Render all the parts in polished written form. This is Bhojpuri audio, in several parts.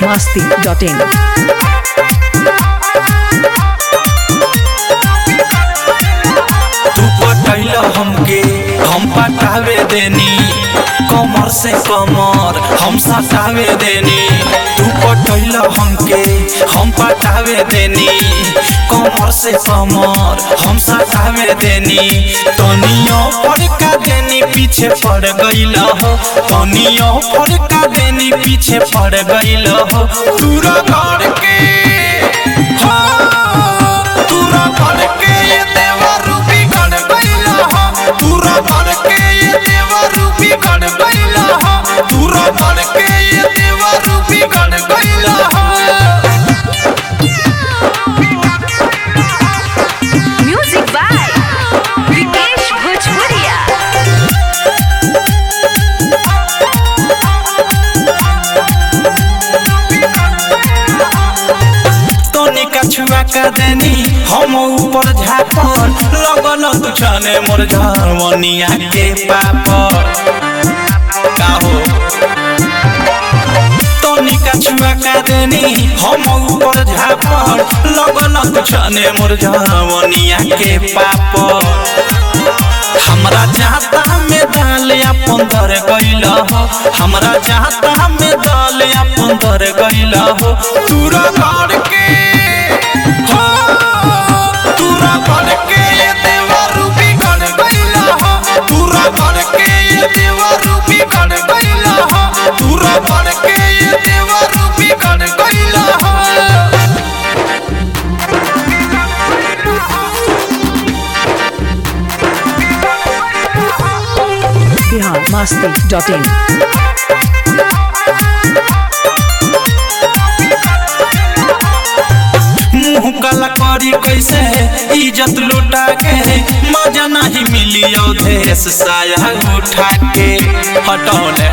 biharmasti.in तू पटैला हमके हम पटावे देनी कमर से कमर हम सटावे देनी। तू पटैला हमके हम पटावे देनी कमर से कमर हम सटावे देनी। तनियो फड़का देनी पीछे पड़ गइला हो, तनियो फड़का देनी पीछे पड़ गइला हो। तूरा घर के तूरा घर के पूरा बन के ये देवा रूपी गण गइला हा, पूरा बन के ये देवा रूपी गण गइला हा। म्यूजिक बाय विकेश भोजपुरिया। तोनी का छुआ का देनी हम ऊपर झापर लगल तुझने मोर झरवनिया के पापर का हो। तोनी का छुआ का देनी हम ऊपर झापर लगल तुझने मोर झरवनिया के पापर। हमरा चाहता में डाल अपन दर गइल हो, हमरा चाहता में डाल अपन दर गइल हो। तूरा घर के तूरा घर के ये देवा रूपी गण गइल हो, तूरा घर के ये देवा रूपी गण गइल हो, तूरा घर के ये देवा रूपी गण गइल हो। biharmasti.in मुँह काला करी कैसे इज्जत लुटा के मजा नहीं मिली अवधेश साया उठा के हटौले।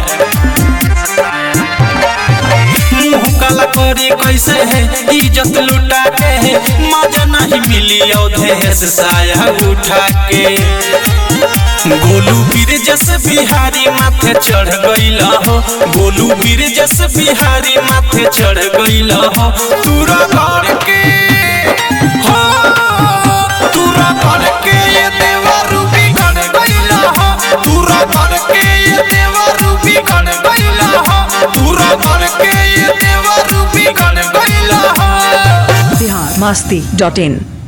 मुँह काला करी कैसे इज्जत लुटा के मजा नहीं मिली अवधेश साया उठा के। गोलू वीर जस बिहारी माथे चढ़ गइल हो, गोलू वीर जस बिहारी माथे चढ़ गइल हो। तूरा घर के तूरा घर के ये देवा रूपी गण गइल हो, तूरा घर के ये देवा रूपी गण गइल हो, तूरा घर के ये देवा रूपी गण गइल हो। biharmasti.in